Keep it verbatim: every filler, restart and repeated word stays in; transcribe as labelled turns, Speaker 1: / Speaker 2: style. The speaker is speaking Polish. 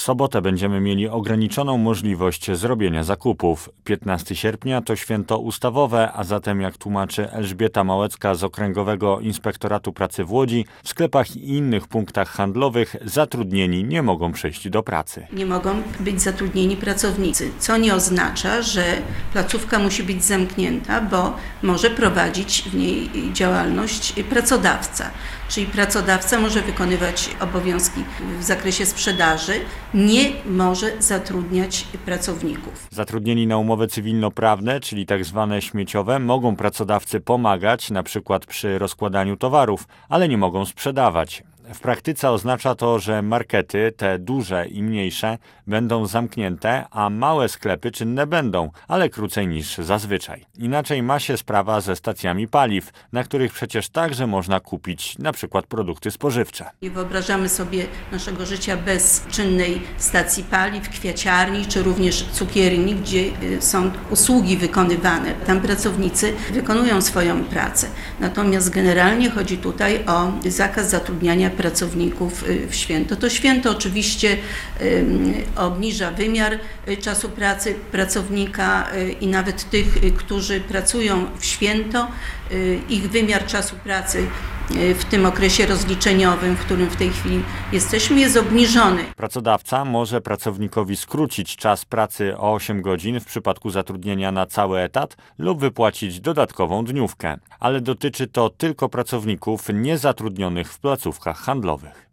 Speaker 1: sobotę będziemy mieli ograniczoną możliwość zrobienia zakupów. piętnastego sierpnia to święto ustawowe, a zatem, jak tłumaczy Elżbieta Małecka z Okręgowego Inspektoratu Pracy w Łodzi, w sklepach i innych punktach handlowych zatrudnieni nie mogą przyjść do pracy.
Speaker 2: Nie mogą być zatrudnieni pracownicy, co nie oznacza, że placówka musi być zamknięta, bo może prowadzić w niej działalność pracodawca. Czyli pracodawca może wykonywać obowiązki w zakresie sprzedaży, nie może zatrudniać pracowników.
Speaker 1: Zatrudnieni na umowy cywilnoprawne, czyli tak zwane śmieciowe, mogą pracodawcy pomagać, na przykład przy rozkładaniu towarów, ale nie mogą sprzedawać. W praktyce oznacza to, że markety, te duże i mniejsze, będą zamknięte, a małe sklepy czynne będą, ale krócej niż zazwyczaj. Inaczej ma się sprawa ze stacjami paliw, na których przecież także można kupić na przykład produkty spożywcze.
Speaker 2: Nie wyobrażamy sobie naszego życia bez czynnej stacji paliw, kwiaciarni czy również cukierni, gdzie są usługi wykonywane. Tam pracownicy wykonują swoją pracę. Natomiast generalnie chodzi tutaj o zakaz zatrudniania pracowników w święto. To święto oczywiście obniża wymiar czasu pracy pracownika i nawet tych, którzy pracują w święto, ich wymiar czasu pracy w tym okresie rozliczeniowym, w którym w tej chwili jesteśmy, jest obniżony.
Speaker 1: Pracodawca może pracownikowi skrócić czas pracy o osiem godzin w przypadku zatrudnienia na cały etat lub wypłacić dodatkową dniówkę, ale dotyczy to tylko pracowników niezatrudnionych w placówkach handlowych.